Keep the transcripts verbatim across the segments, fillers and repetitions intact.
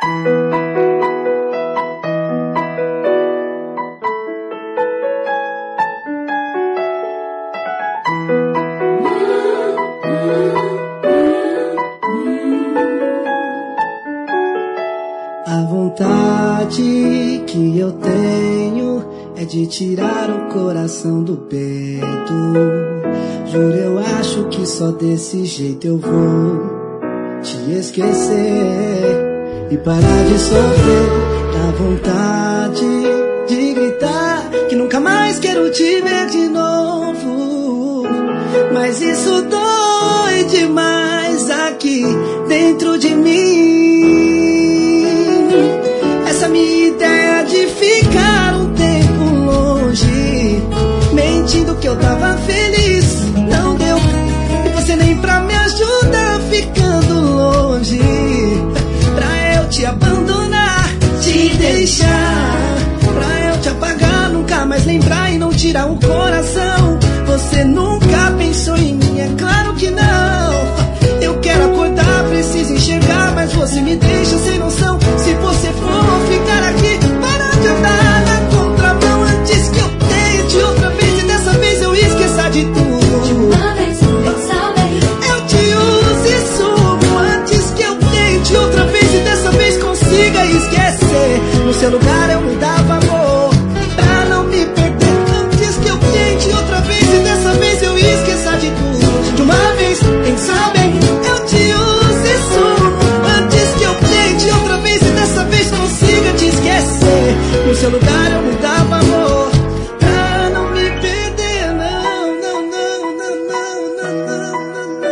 A vontade que eu tenho é de tirar o coração do peito. Juro, eu acho que só desse jeito eu vou te esquecer e parar de sofrer. Dá vontade de gritar que nunca mais quero te ver de novo, mas isso dói demais aqui dentro de mim. Essa minha ideia de ficar um tempo longe, mentindo que eu tava feliz, não deu. E você nem pra me ajudar ficando longe, pra eu te abandonar, te deixar, pra eu te apagar, nunca mais lembrar e não tirar o coração. Você nunca pensou em mim, é claro que não. Eu quero acordar, preciso enxergar, mas você me deixa sem noção. Se você for ficar aqui, para de andar na contramão antes que eu tente outra vez e dessa vez eu esqueça de tudo. De uma vez, pensa bem. Eu te uso e sumo antes que eu tente outra vez e dessa vez consiga esquecer. No seu lugar eu mudava amor pra não me perder antes que eu tente outra vez e dessa vez eu esqueça de tudo. De uma vez, pensa bem. Eu te uso e sumo antes que eu tente outra vez e dessa vez consiga te esquecer. No seu lugar eu mudava amor pra não me perder. Não, não, não, não, não, não, não,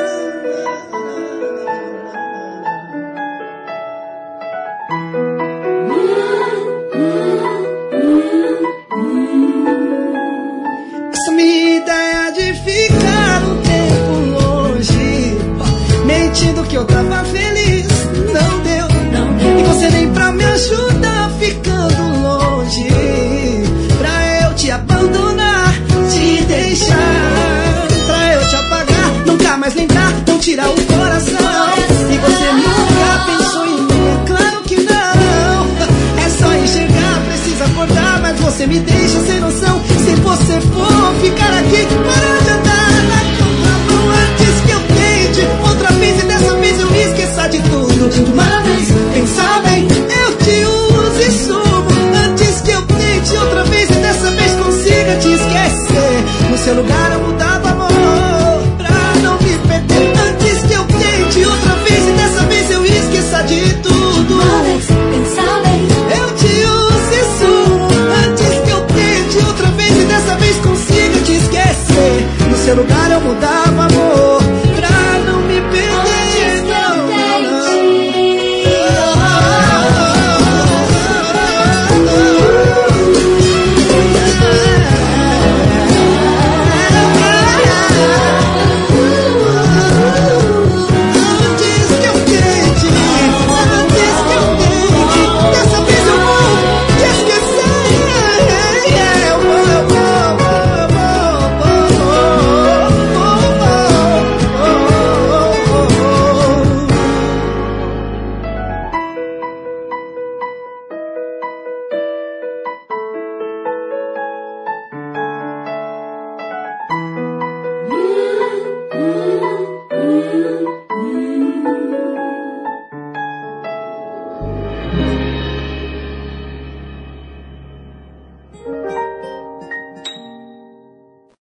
não. Essa minha ideia de ficar um tempo longe, mentindo que eu tava feliz, não deu, não deu. E você nem pra me ajudar ficando longe, pra eu te abandonar, te deixar, pra eu te apagar, nunca mais lembrar, não tirar o coração. E você nunca pensou em mim, é claro que não. É só enxergar, precisa acordar, mas você me deixa sem noção. Se você for ficar aqui, para de andar na contramão antes que eu tente outra vez e dessa vez eu esqueça de tudo. De uma vez, pensa bem. Eu te uso e sumo antes que eu tente outra vez e dessa vez consiga te esquecer. No seu lugar eu mudava amor pra não me perder antes que eu tente outra vez e dessa vez eu esqueça de tudo. De uma vez, pensa bem. Eu te uso e sumo antes que eu tente outra vez e dessa vez consiga te esquecer. No seu lugar eu mudava amor pra não me perder. Não, não, antes que eu tente, antes que eu tente, dessa vez eu vou te esquecer. Eu vou, eu vou, eu vou, oh, oh, oh.